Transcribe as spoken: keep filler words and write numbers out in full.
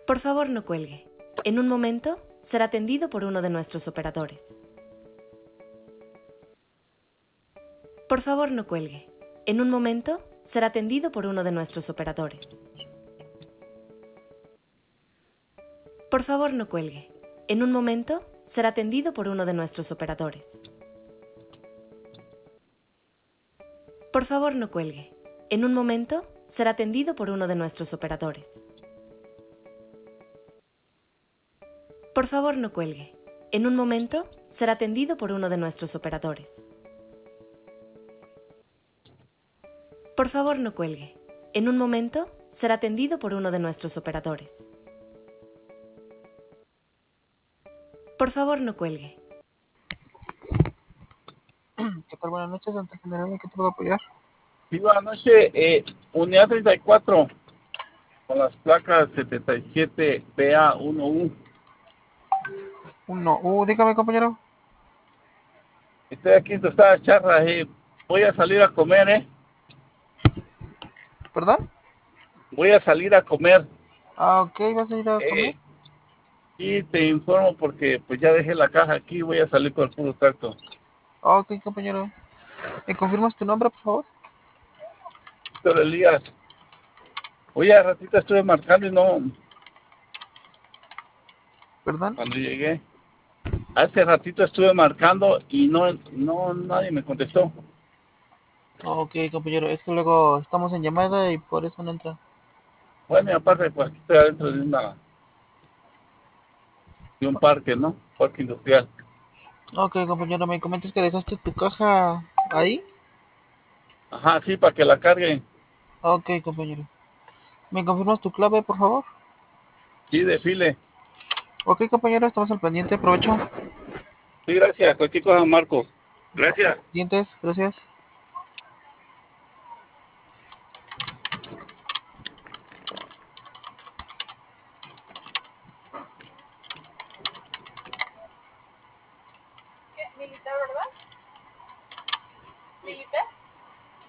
Por favor, no cuelgue. En un momento, será atendido por uno de nuestros operadores. Por favor, no cuelgue. En un momento, será atendido por uno de nuestros operadores. Por favor, no cuelgue. En un momento, será atendido por uno de nuestros operadores. Por favor, no cuelgue. En un momento, será atendido por uno de nuestros operadores. Por favor, no cuelgue. En un momento, será atendido por uno de nuestros operadores. Por favor, no cuelgue. En un momento, será atendido por uno de nuestros operadores. Por favor, no cuelgue. ¿Qué tal? Buenas noches, ante general, ¿en qué te puedo apoyar? Sí, buenas noches. Eh, unidad treinta y cuatro, con las placas setenta y siete B A uno U. Uno. Uh, dígame, compañero. Estoy aquí en Tostada Charra. Eh. Voy a salir a comer, ¿eh? ¿Perdón? Voy a salir a comer. Ah, ok, ¿vas a ir a comer? Eh, y te informo porque pues ya dejé la caja aquí. Voy a salir con el puro tacto. Ok, compañero. ¿Me confirmas tu nombre, por favor? Víctor Elías. Oye, a ratito estuve marcando y no... ¿Perdón? Cuando llegué. Hace ratito estuve marcando y no, no nadie me contestó. Ok, compañero, es que luego estamos en llamada y por eso no entra. Bueno, y aparte, pues aquí estoy adentro de una... de un parque, ¿no? Parque industrial. Ok, compañero, ¿me comentas que dejaste tu caja ahí? Ajá, sí, para que la carguen. Ok, compañero. ¿Me confirmas tu clave, por favor? Sí, desfile. Ok, compañero, estamos al pendiente, aprovecho. Sí, gracias. Cualquier cosa, Marco. Gracias. Dientes, gracias. ¿Qué? ¿Militar, verdad? ¿Militar?